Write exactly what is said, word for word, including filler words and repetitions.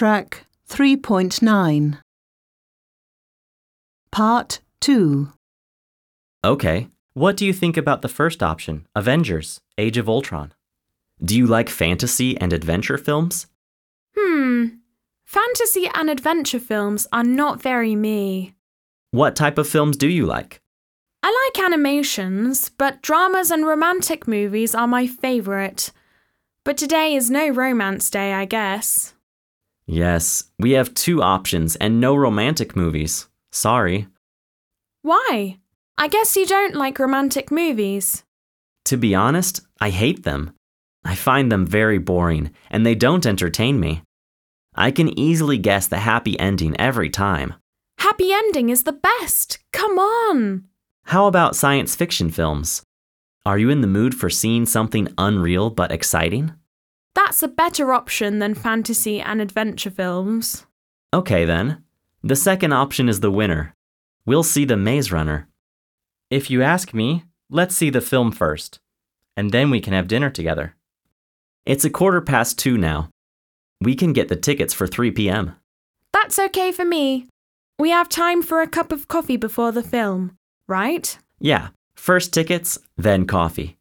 Track three point nine. Part two. Okay, what do you think about the first option, Avengers, Age of Ultron? Do you like fantasy and adventure films? Hmm. Fantasy and adventure films are not very me. What type of films do you like? I like animations, but dramas and romantic movies are my favourite. But today is no romance day, I guess. Yes, we have two options and no romantic movies. Sorry. Why? I guess you don't like romantic movies. To be honest, I hate them. I find them very boring, and they don't entertain me. I can easily guess the happy ending every time. Happy ending is the best! Come on! How about science fiction films? Are you in the mood for seeing something unreal but exciting? That's a better option than fantasy and adventure films. Okay then. The second option is the winner. We'll see The Maze Runner. If you ask me, let's see the film first, and then we can have dinner together. It's a quarter past two now. We can get the tickets for three p.m. That's okay for me. We have time for a cup of coffee before the film, right? Yeah, first tickets, then coffee.